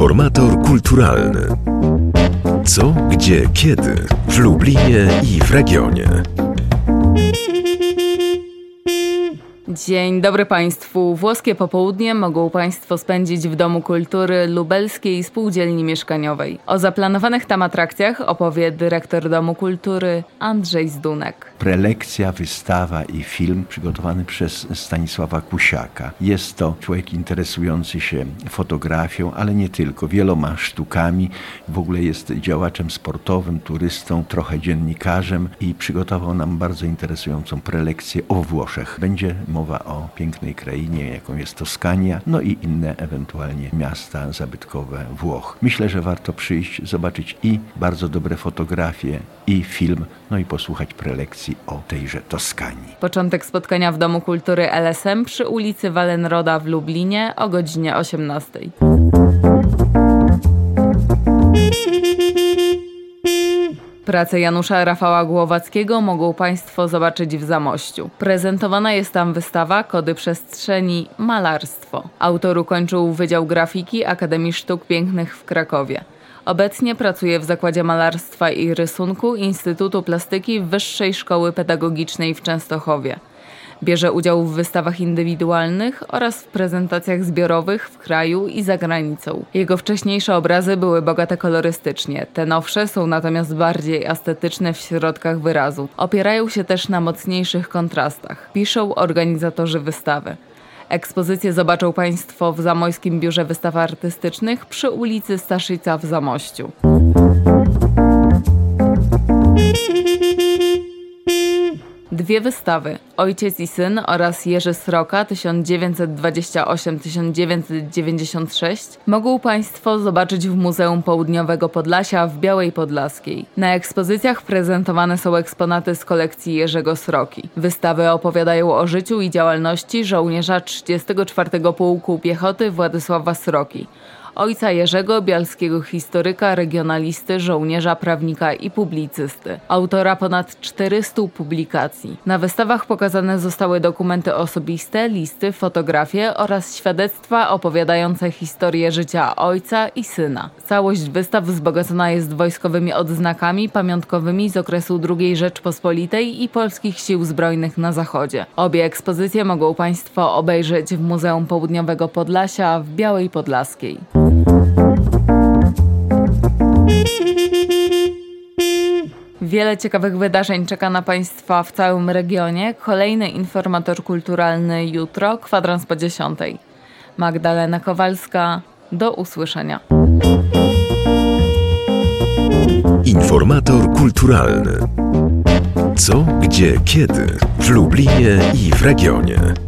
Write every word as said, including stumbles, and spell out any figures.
Informator kulturalny. Co, gdzie, kiedy w Lublinie i w regionie. Dzień dobry Państwu. Włoskie popołudnie mogą Państwo spędzić w Domu Kultury Lubelskiej Spółdzielni Mieszkaniowej. O zaplanowanych tam atrakcjach opowie dyrektor Domu Kultury Andrzej Zdunek. Prelekcja, wystawa i film przygotowany przez Stanisława Kusiaka. Jest to człowiek interesujący się fotografią, ale nie tylko, wieloma sztukami. W ogóle jest działaczem sportowym, turystą, trochę dziennikarzem i przygotował nam bardzo interesującą prelekcję o Włoszech. Będzie mowa o pięknej krainie, jaką jest Toskania, no i inne ewentualnie miasta zabytkowe Włoch. Myślę, że warto przyjść, zobaczyć i bardzo dobre fotografie, i film, no i posłuchać prelekcji o tejże Toskanii. Początek spotkania w Domu Kultury L S M przy ulicy Wallenroda w Lublinie o godzinie osiemnastej. Pracę Janusza Rafała Głowackiego mogą Państwo zobaczyć w Zamościu. Prezentowana jest tam wystawa Kody przestrzeni – malarstwo. Autor ukończył Wydział Grafiki Akademii Sztuk Pięknych w Krakowie. Obecnie pracuje w Zakładzie Malarstwa i Rysunku Instytutu Plastyki Wyższej Szkoły Pedagogicznej w Częstochowie. Bierze udział w wystawach indywidualnych oraz w prezentacjach zbiorowych w kraju i za granicą. Jego wcześniejsze obrazy były bogate kolorystycznie, te nowsze są natomiast bardziej estetyczne w środkach wyrazu. Opierają się też na mocniejszych kontrastach, piszą organizatorzy wystawy. Ekspozycję zobaczą Państwo w Zamojskim Biurze Wystaw Artystycznych przy ulicy Staszica w Zamościu. Dwie wystawy, Ojciec i syn oraz Jerzy Sroka tysiąc dziewięćset dwadzieścia osiem do tysiąc dziewięćset dziewięćdziesiąt sześć mogą Państwo zobaczyć w Muzeum Południowego Podlasia w Białej Podlaskiej. Na ekspozycjach prezentowane są eksponaty z kolekcji Jerzego Sroki. Wystawy opowiadają o życiu i działalności żołnierza trzydziestego czwartego Pułku Piechoty Władysława Sroki, ojca Jerzego, bialskiego historyka, regionalisty, żołnierza, prawnika i publicysty. Autora ponad czterystu publikacji. Na wystawach pokazane zostały dokumenty osobiste, listy, fotografie oraz świadectwa opowiadające historię życia ojca i syna. Całość wystaw wzbogacona jest wojskowymi odznakami pamiątkowymi z okresu drugiej Rzeczpospolitej i Polskich Sił Zbrojnych na Zachodzie. Obie ekspozycje mogą Państwo obejrzeć w Muzeum Południowego Podlasia w Białej Podlaskiej. Wiele ciekawych wydarzeń czeka na Państwa w całym regionie. Kolejny informator kulturalny jutro, kwadrans po dziesiątej. Magdalena Kowalska, do usłyszenia. Informator kulturalny. Co, gdzie, kiedy w Lublinie i w regionie.